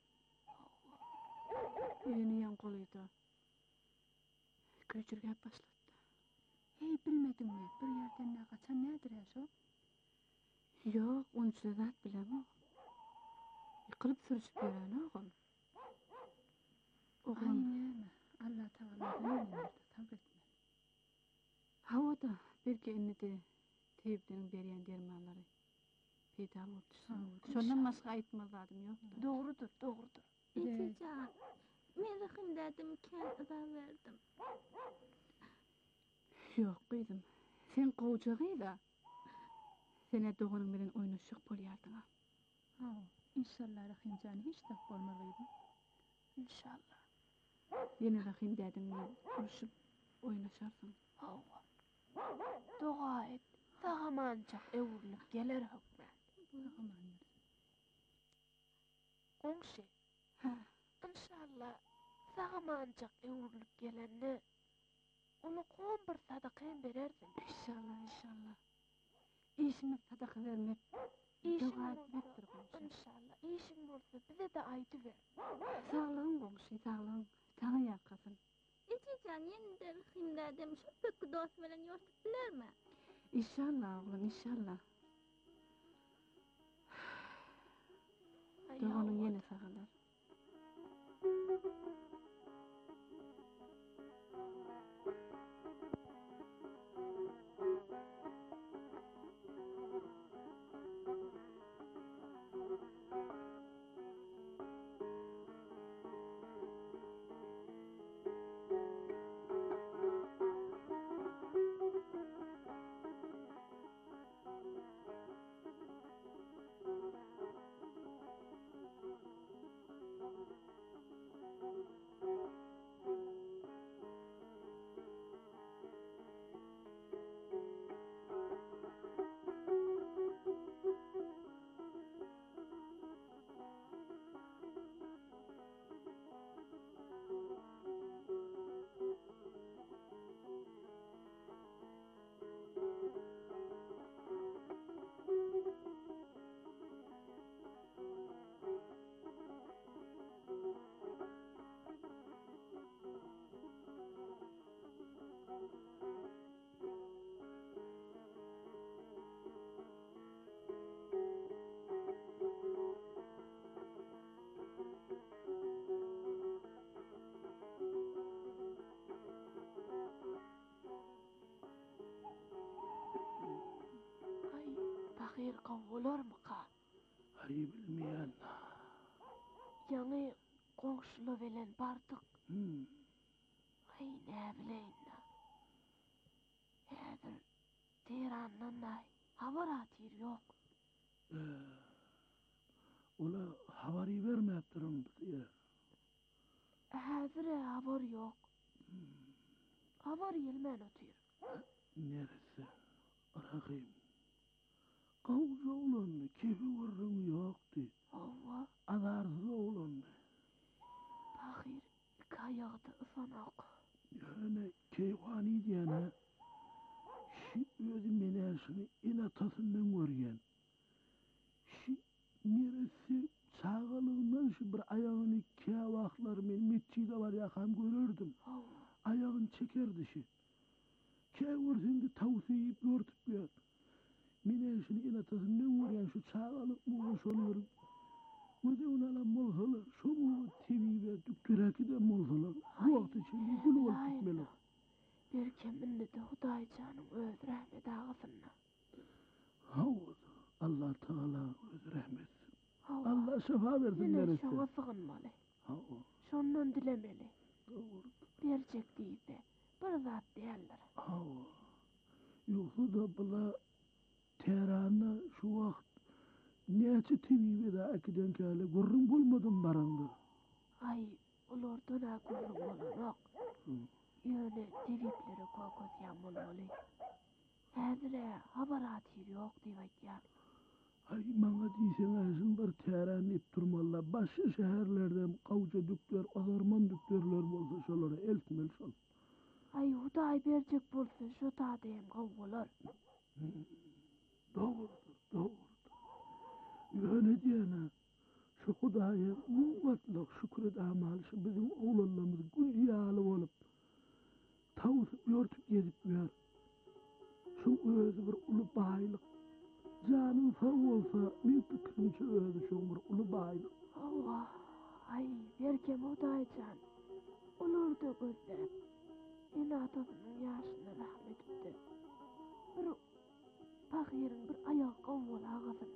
Speaker 8: Yönüyen koluydu. Göçürgep başladı. Hey bilmedim mi? Bir yerden ne kaçan nedir ya şu? Yok, onca zat bilem o. Yıkılıp sürüşüp yeren oğlum. Oğlum. Aynen. Allah Teala böyle sabretme. Havada bir de teyiplerin beriyen dermanları peyda oldu. Şondan başka aytmazadım yok da.
Speaker 9: Doğrudur.
Speaker 10: Etecan, men rahim derdim ken ıza verdim.
Speaker 8: Yok kızım. Sen kovcağıyla sene doğanın bilen oynaşık bolyardın ha. İnşallah rahim canı hiç de olmalıydı.
Speaker 9: İnşallah.
Speaker 8: Yine rahim derdim konuşup oynaşarsın.
Speaker 9: Hava. Dua et. Sağamancak evurlup gelir hükmen. Komşu.
Speaker 8: Ha.
Speaker 9: İnşallah sağamancak evurlup gelenne onu kon bir sadakayın verersin.
Speaker 8: İnşallah. İşimiz sadaka vermek.
Speaker 9: İşin
Speaker 8: Dua
Speaker 9: olsa,
Speaker 8: etmektir komşu.
Speaker 9: inşallah işin olsa bize de aydı ver.
Speaker 8: Sağlığın komşu, sağlığın. Sana yakasın.
Speaker 10: Etecan, yeniden rahim derdim şu pek dost veren yortup biler mi?
Speaker 8: İnşallah oğlum, inşallah.
Speaker 9: Ay
Speaker 8: Doğanın
Speaker 9: yavrum.
Speaker 8: yine sağlar.
Speaker 9: Ay bakir kavulur mu ka?
Speaker 7: Ay bilmeyen.
Speaker 9: Yani komşulu velen bardık.
Speaker 7: Hmm.
Speaker 9: Ay ne bileyim na. Häzir Tehran'dan ay haber atır yok.
Speaker 7: Ola havari vermeptirim bize.
Speaker 9: Häzir haber yok. Haber gelmen atır.
Speaker 7: Neresi? Arayayım. Kavga oğlanı, kefi vurrum yoktu.
Speaker 9: Hava
Speaker 7: Adarsız oğlanı.
Speaker 9: bakir kayakta ısanak.
Speaker 7: Yani keyvani diyene, şi özü meneşini inatasından görgen. Şi neresi çağalığından şu bir ayağını kevaklar men metçide var yakam görürdüm.
Speaker 9: Hava
Speaker 7: Ayağını çekerdi şi. Kevrsin de tavsiyip örtüp yer. Meneşini inatasından görgen şu çağalık muğun şonları. Öde unalan molhalar, şu muğu tebibe dükküreki de molhalar. Bu vakti içinde gül olup gitmeli.
Speaker 9: bir keminde de Hudaý canım öz rahmet ağasına.
Speaker 7: Havuz, Allah Teala öz rahmetsin.
Speaker 9: Hava
Speaker 7: Allah şefa versin
Speaker 9: yine
Speaker 7: neresi.
Speaker 9: şoňa sığınmaly.
Speaker 7: Havuz,
Speaker 9: Şondan dilemeli.
Speaker 7: havuz,
Speaker 9: Berjek diýse bir zat däldir.
Speaker 7: havuz. Yoksa da bula Tehran'a şu vakt ne Näçe TV da akiden kale gurrun bolmadym baranda.
Speaker 9: Ay, olordan akıllı bolanok. Yöne televiplere kokosyan bolmaly. Häzire habar atyr yok diýýär.
Speaker 7: Ay maňa diýsen aşyn bir tären ipturmalla başga şäherlerden gawja dükler, azarman düklerler bolsa şolara eltmel şol.
Speaker 9: Ay, Hudaý berjek bolsa şo taýdym gaw bolar.
Speaker 7: Doğrudur. Yöne diýene şu Hudaýa mutlak şükür edämal şu bizim oglanlarymyz gül ýaly bolup tawsyp ýörtüp gezip ýör. Şu özü bir uly baýlyk. Janyň sag bolsa, men pikirimçe özü şu bir uly baýlyk.
Speaker 9: Allah, ay, berkem Hudaýjan. Olurdy gözläp. Ene atasynyň ýaşyna rahmet etdi. Bir pahyryň bir aýagy gowul agazyn.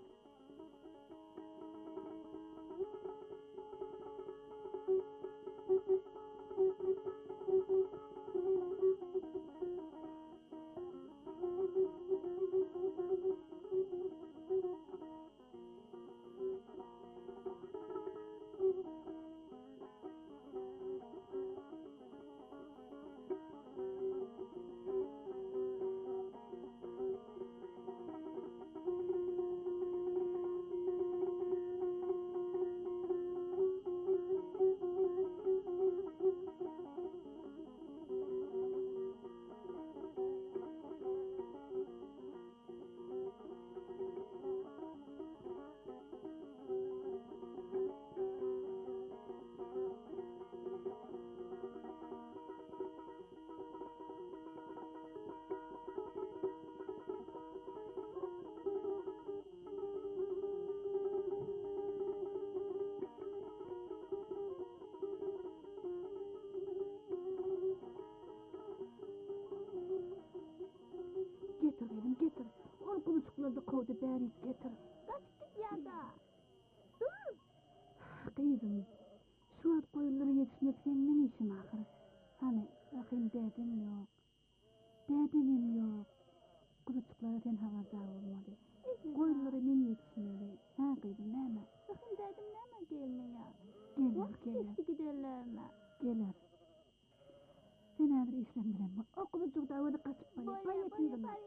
Speaker 9: Getir. Ol kuluçuklarda kowda bäri getir.
Speaker 10: Kaçtık ya da. Dur.
Speaker 8: Kızım, şu at koyulları yetişmek senin işin ahir. Hani, bakayım dedim yok. Dedim yok. Kuluçuklara sen havadar olmadı. Koyulları men yetişmeli. Ha kızım, näme?
Speaker 10: Bakın dedim näme gelmeýär.
Speaker 8: Gelir.
Speaker 10: Geçti giderlerine.
Speaker 8: Gelir. Sen häzir işlem bilen bu. O kuluçukda öyle kaçıp barýar.
Speaker 10: Barýar.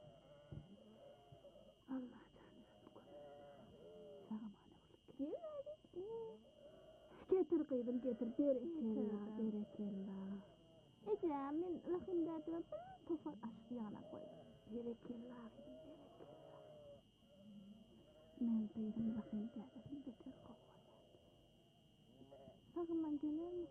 Speaker 8: Allah canım. Getir kızım, getir. Berekella.
Speaker 10: Ece, men rahim derdim bir tofal aşk ýana koydum.
Speaker 8: Berekella. Men kızım rahim derdim beter kowa.
Speaker 10: Sagman geler mi?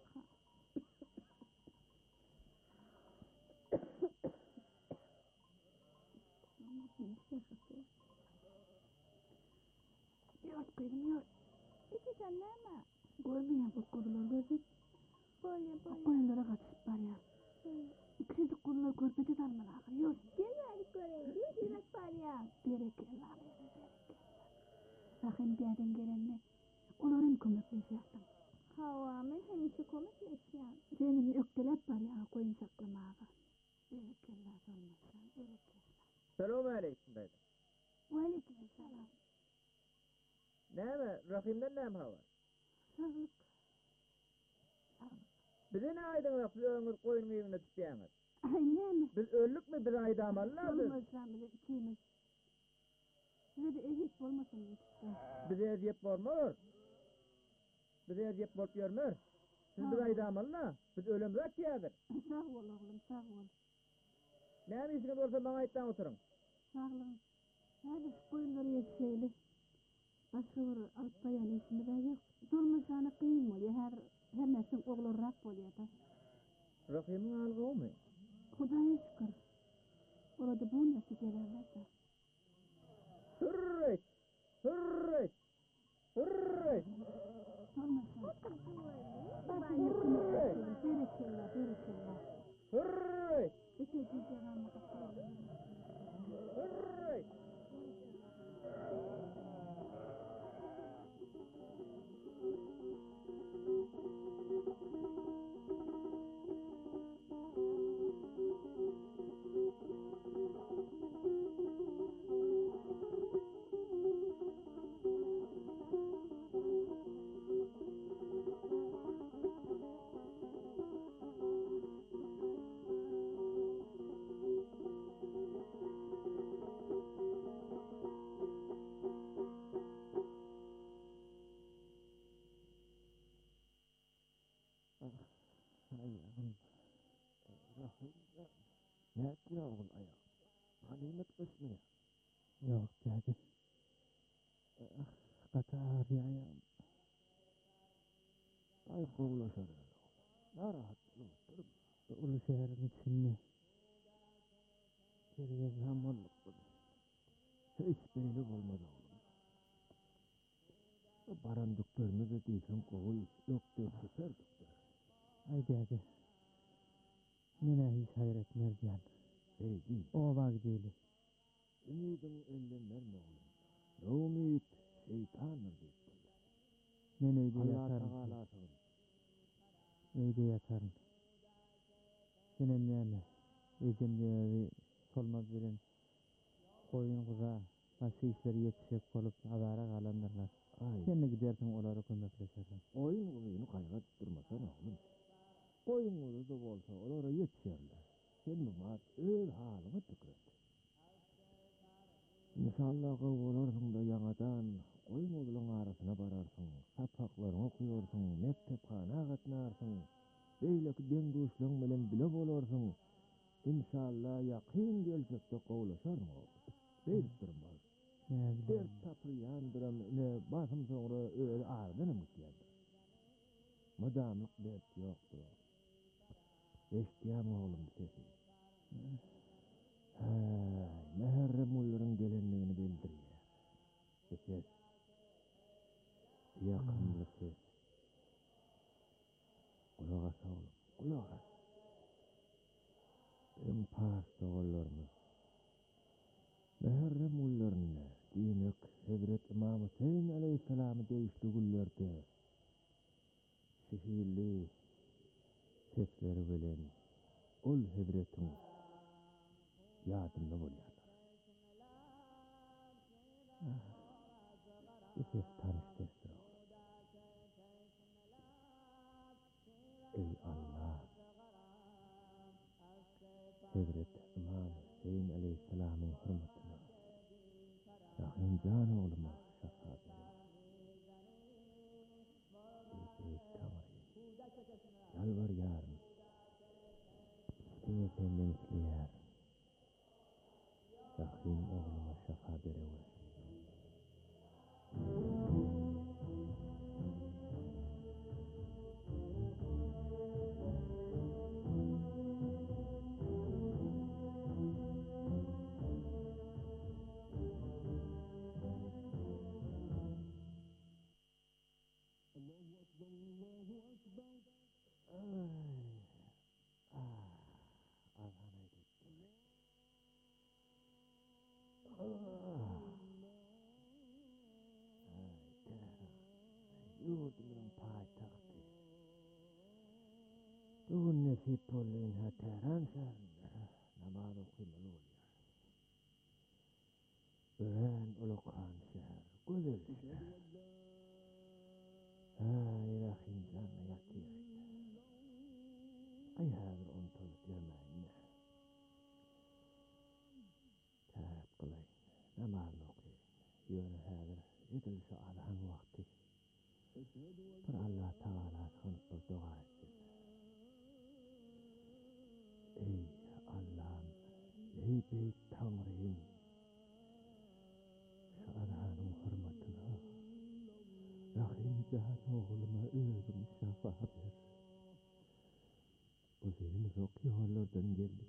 Speaker 8: Yort kızım, yort.
Speaker 10: Ece sen näme?
Speaker 8: Görmeýän bu kudular gözüp.
Speaker 10: Bolýar.
Speaker 8: Koyunlara kaçıp barýar. İkisi kudular körpeçe dalmaly ahir. Yort.
Speaker 10: Gelmedik göreň. Ýürek barýar.
Speaker 8: Berekella. Rahim derden gelenle olarym kömekleşýärdim.
Speaker 10: Hawa, men hemşe kömekleşýär.
Speaker 8: Senin ökdelep barýar koyun saklamagy. Berekella olmasa, berekella.
Speaker 11: Selamun aleyküm dayı.
Speaker 8: Ve aleykümselam.
Speaker 11: Näme? Rahimden näme hava?
Speaker 8: Sağlık.
Speaker 11: Bize ne aydın lafı öňür koyun evine düşýäňiz?
Speaker 8: Ay näme?
Speaker 11: Biz öllük mü bir ayda amallardı?
Speaker 8: Olmazsa bile ikimiz. Size de eziyet olmasın yetişti.
Speaker 11: Bize eziyet bolmur. Bize eziyet bolup ýörmür. Siz bir ayda amalla, biz ölümrek ýadyr.
Speaker 8: Sağ ol oğlum, sağ ol.
Speaker 11: Näme işiniz bolsa maňa aýtdan oturuň.
Speaker 8: Sağ olun. Hadi koyunları yetişeýli. Başka bir alıp bayan işimi de yok. Durmuşana kıyım oluyor. Her nersin oğlurrak oluyor da.
Speaker 11: Rahim'in algı mı?
Speaker 8: Hudaya şükür. Orada bu nesi gelerler da.
Speaker 11: Hürret! Hürret! Hürret!
Speaker 8: Durmuşana. Bak yakını berekella.
Speaker 11: Hürret!
Speaker 8: Öteki devamlı kapıyorum.
Speaker 11: Hürret!
Speaker 7: Ne etmiyor oğul ayağı? Halimet kısmıyor. Yok dedi. Katar yayam. Ay kovlaşar öyle. Narahatlı oturup. Ulu şehrin içinde. Geriye zamanlık bunu. Hiç belli olmadı oğlum. Barandıklarını da değilsen kovuy. Yok diyor süperdik. Ay dedi. Mine hiç hayret mercan. Değil. O bak değil. Ümidin elden verme oğlum. Ne ümit? Şeytandır deyip. Ben evde yatarım. Evde yatarım. Senin neyme? Ecemde solmaz bilen koyun kuza nasıl işleri yetişecek olup azara kalanlarlar. Sen de gidersin onlara kömekleşirsin. Oyun kuzuyunu kayga tutturmasana oğlum. Koyun kuzu da olsa onlara yetişerler. Sen bu maat öyle halına tükret. İnşallah kovularsın da yanadan koyun kuzunun arasına bararsın. Sapaklarını okuyorsun, mektepkhana katnarsın. Beyleki dengüşlüğün bilen bile bolarsın. İnşallah yakın gelecek de kovulaşarsın oğlum. Deyip durmaz. Der tapı yandıram, ne basım sonra öyle ağrıdan mı geldi? Madamlık dert yoktu. Eştiyam oğlum sesi. Meherrem ulların gelenliğini bildiriyor. Ses. Yakınlı ses. Kulak as oğlum, kulak as. En pasta oğullarımız. Meherrem ullarını, dinek Hazret İmam Hüseyin aleyhisselamı değişti güllerde. Sihirli sesleri bilen ol Hazret'in yadında oluyorlar. Bu ses tanış sestir oğlum. Ey Allah! Hazret İmam Hüseyin aleyhisselamın hürmetine Rahim can oğluma şafa verin. Ey Tanrı, yalvar yarın. Seni senden isteyer. Rahim oğluma şafa verin. Yurdumun payitahtı. Doğun nesip olun ha Tehran şehrinde namaz okuymalı oluyor. Ören ulukan şehir, güzel şehir. Ay Rahim canına yatıyor. Ay hazır unutup görmeyin. Tağip kılayın, namazını okuyun. Yönü hazır, edilse Allah'ın vakti. Bir Allah Teala sanıp bir dua etsin. Ey Allah'ım, ey Beyt Tanrı'yım, şu Allah'ın hürmetine, Rahim Zat oğluma özüm şafa ver. O senin çok yollardan geldik.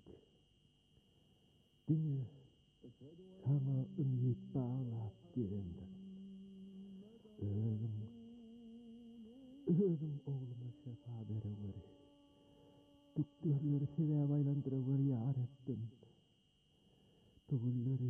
Speaker 7: Dine sana ümit bağlayıp gelenden. Özüm oğluma şafa ver. Doktorları sevap aylandıra ya Rabbim. Tuğulları,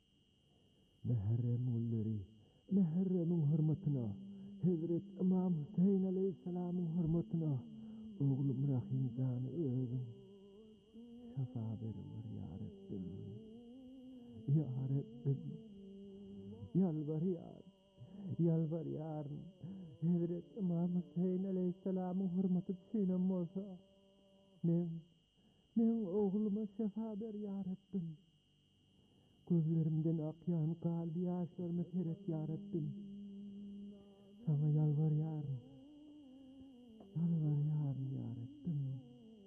Speaker 7: Meherrem'in hürmetine, Hazret İmam Hüseyin aleyhisselamın hürmetine, oğlum Rahim canı özüm şafa ver ya Rabbim. Ya Rabbim, yalvar yarın, Hazret İmam Hüseyin aleyhisselamın hürmeti sinem olsa, men oğluma şafa ver ya Rabbim. Gözlerimden akyan kalbi yaşlarımı seyret ya Rabbim. Sana yalvar yarın ya Rabbim.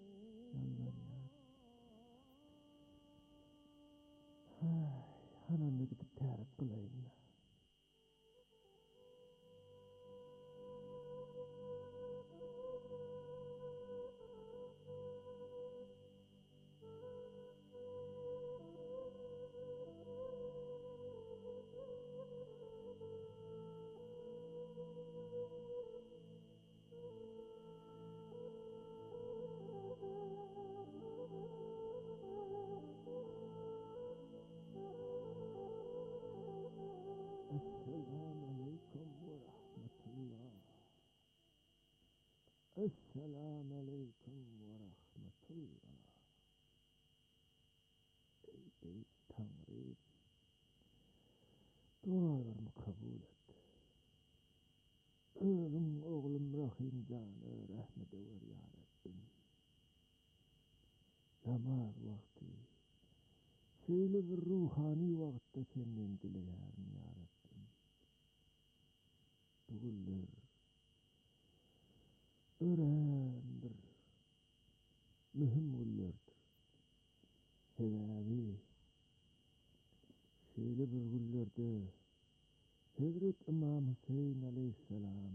Speaker 7: Rahimcanı rahmet ever ya Rabbim. Namaz vakti. Şöyle bir ruhani vakitte senden dileyerim ya Rabbim. Dugullar. Örendir. Mühim gullardır. Sebebi. Şöyle bir gullerde Hazret İmam Hüseyin aleyhisselam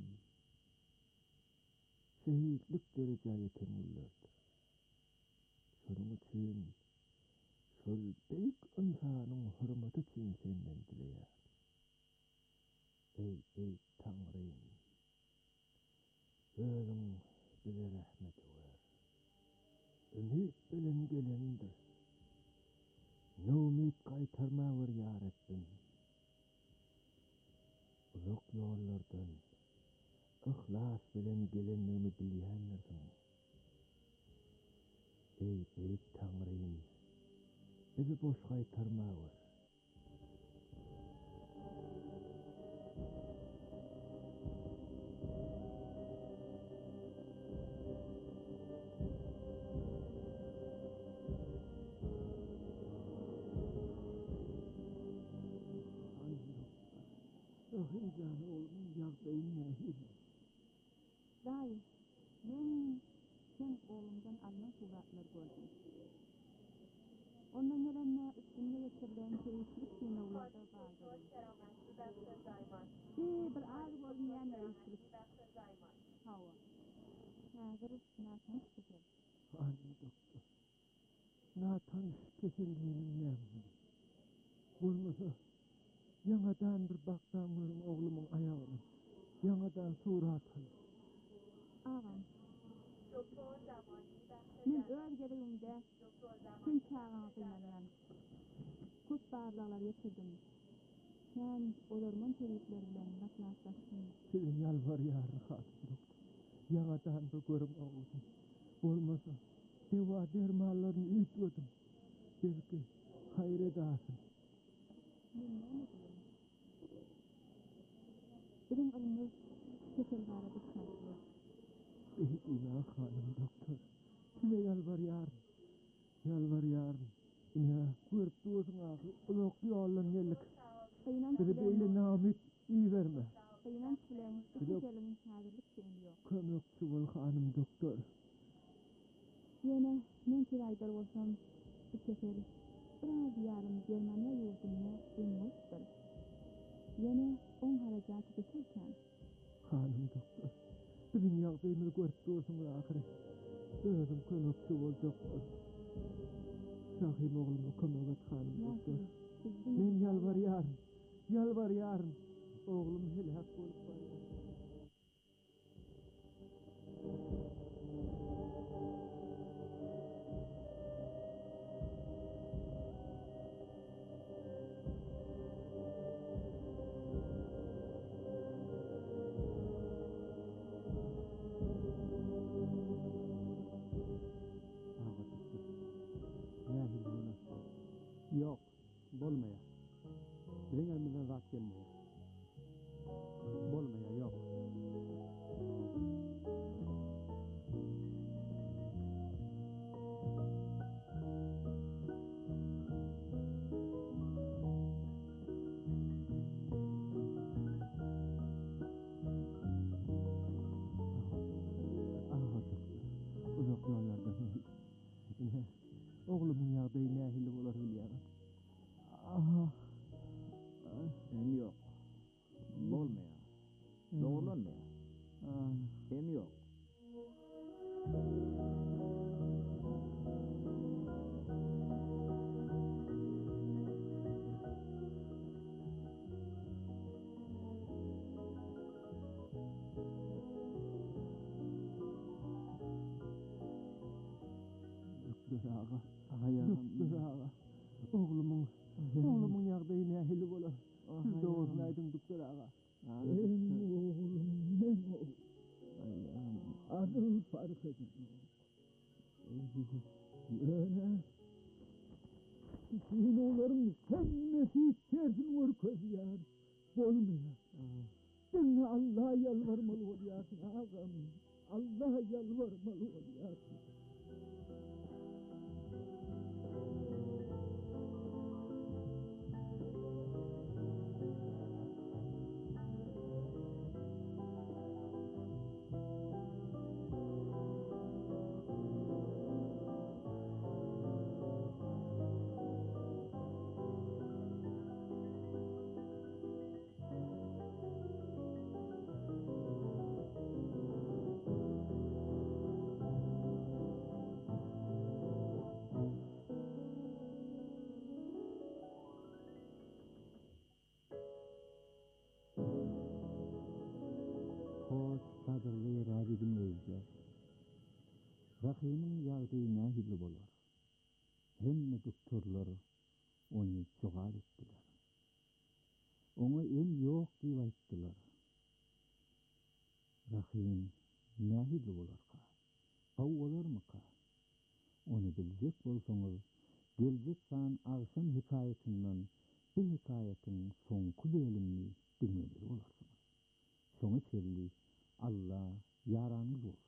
Speaker 7: şehitlik dereceye yeten gullardır. Şunun için şol büyük insanın hürmeti için senden dileyer. Ey Tanrım, özün bize rahmet ver. Ümit bilen gelendir. Numit kaytarma ver ya Rabbim. Uzak yollardan ihlas bilen gelenliğimi bilyenlersin. Ey büyük Tanrım, bizi boş kaytarma ver. Rahimcan oğlumun yağdayın nehir.
Speaker 8: Dayı, ben sen oğlumdan alma suratlar gördüm. Ondan gelenle üstünde getirilen keyiflik sinirlerde bağırdım. Bir ağır olmayan keyiflik. Hava. Nazır natanış kesil.
Speaker 7: Hanım doktor. Natanış kesildiğinin memnun. Bulmasa yanadan bir baktamırım oğlumun ayağını. Yanadan surat alır.
Speaker 8: Ağam. Men öz gereğimde sen çağına kıymanyan. Kut bağırlarlar getirdim. Sen olurman çocuklarıyla naklaşlaştın.
Speaker 7: Sizin yalvar yarın hatım doktor. Yanadan bir görüm oğlum. Bulmasa deva dermalarını ütledim. Belki hayır edasın.
Speaker 8: Men ne diyeyim? Benim alımız keselgara düşmez.
Speaker 7: İna hanım doktor. Size yalvar yarın. İna görüp duvarın ağı. Ulak yolun yelik. Bizi beyle namit iyi verme.
Speaker 8: Kıyınan çilen, iki kelin hazırlık şeyim yok.
Speaker 7: Kömekçi ol hanım doktor.
Speaker 8: Yine men kiraydar olsam bir sefer biraz yarım Germanya yurdumuna inmiştir. Yine 10 haracatı geçerken.
Speaker 7: Hanım doktor. Bizim yağdayımızı görüp dursun ahire. Özüm kömekçi ol doktor. Şahim oğlumu kömek et hanım doktor. Men yalvar yarın. Oğlum helak olup var. Yok, bolmaya. Bizim elimizden rast gelmiyor. Bolmaya, yok. Uzak yollardan yine oğlumun yağdayı nehirli olur biliyorum. Hem yok. Bolmaya. Doğrulanmaya. Hem yok. Doktor ağa. Oğlumun yağdayı nehirli olur. Siz de olsun aydın doktor ağa. Benim oğlum. Adı fark edin. Öyle. Senin oğların sen mesih tersin var köz yar. Bolmuyor. Sana Allah'a yalvarmalı oluyorsun ağam. Allah'a yalvarmalı oluyorsun. Hoş kadırlı Rabbi'nin özler. Rahimin yağdığı nahilli bolar. Hemme doktorlar onu çoğal ettiler. Onu en yok diye ayttılar. Rahim nahilli bolar ka. Av olar mı ka? Onu bilecek bolsanız, gelecek san ağsın hikayetinden bir hikayetin sonku bölümünü bilmeleri olarsınız. Sonu kelli Allah yaranız olsun.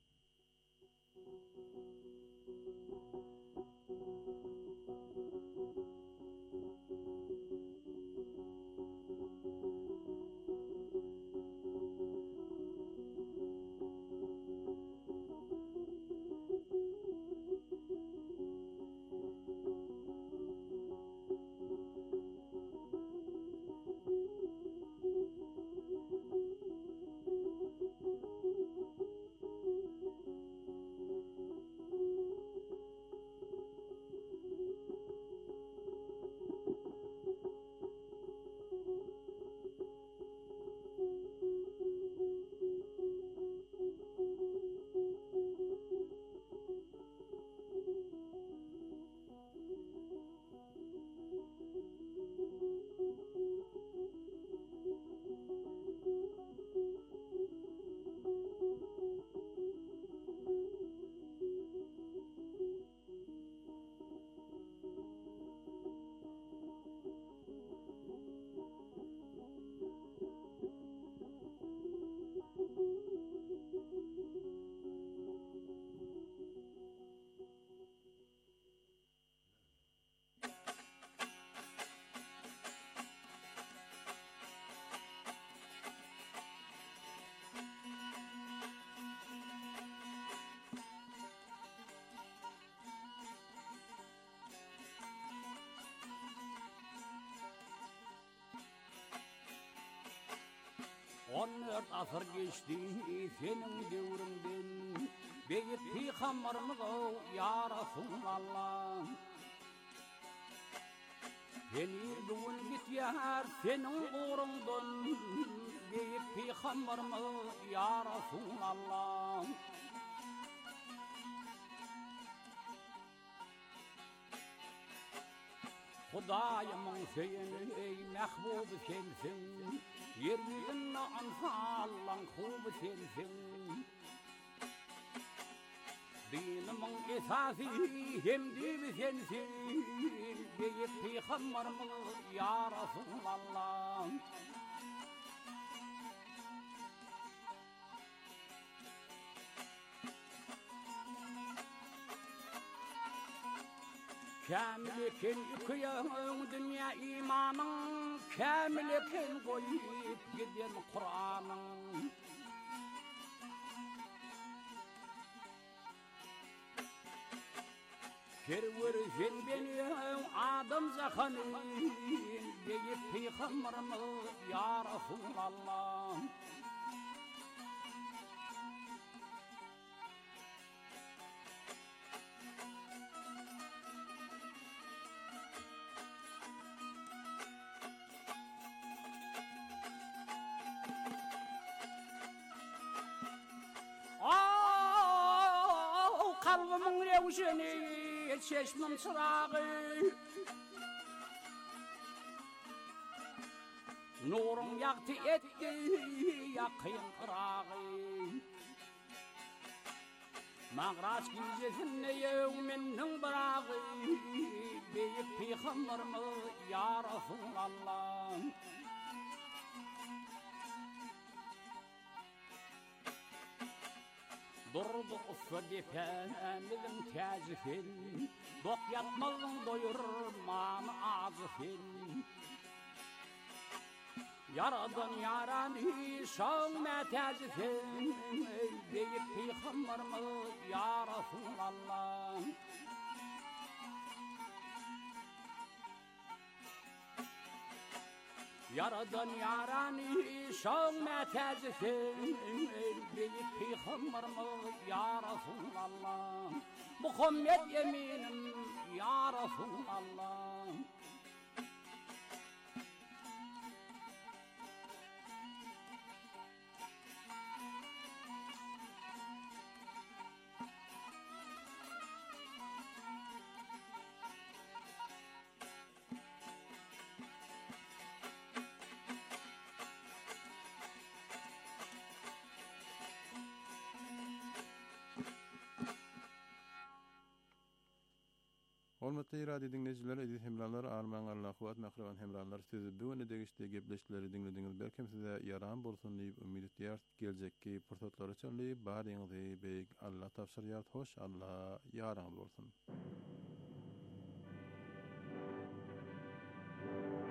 Speaker 12: Dört asır geçti senin devrinden, beyit peygamberimiz o ya Resulallah. Beni bugün bitiyor senin uğrundan, beyit peygamberimiz ya Resulallah. Hudayımın seyini ey mehbub sensin, yeryüzünde anfallan kub sensin. Dinimin esası hem dibi sensin, deyip peygamberimiz ya Resulallah. Kamil eken yıkıyın dünya imanın, kamil eken koyup giden Kur'an'ın. Kerversen beni adam zahanın, deyip peygamberimiz ya Resulallah. Kalbimin revşeni, çeşmim çırağı, nurun yaktı etti yakın kırağı. Mağraç gizesinde yevminin bırağı, beyip peygamberimiz ya Resulallah. durdu ufadi penlilim tazifil dok yatmazın doyurmam azifil yaradan yarani şağme tazifil deyip peygamberimiz ya Resulallah yaradan yarani şağme tazifil deyip peygamberimiz ya Resulallah Muhammed eminim ya Resulallah
Speaker 5: Hormatly radio dinleyijiler, edit hemralar, arman Allah'u makravan hemralar sizi bu öne degişde gepleşleri dinlediğiniz berkem size yaran bolsun diýip ümid edýär. Geljekki pursatlar üçin baryňyzy beýik Allah tapşyrýar. Hoş Allah yaraňyz bolsun.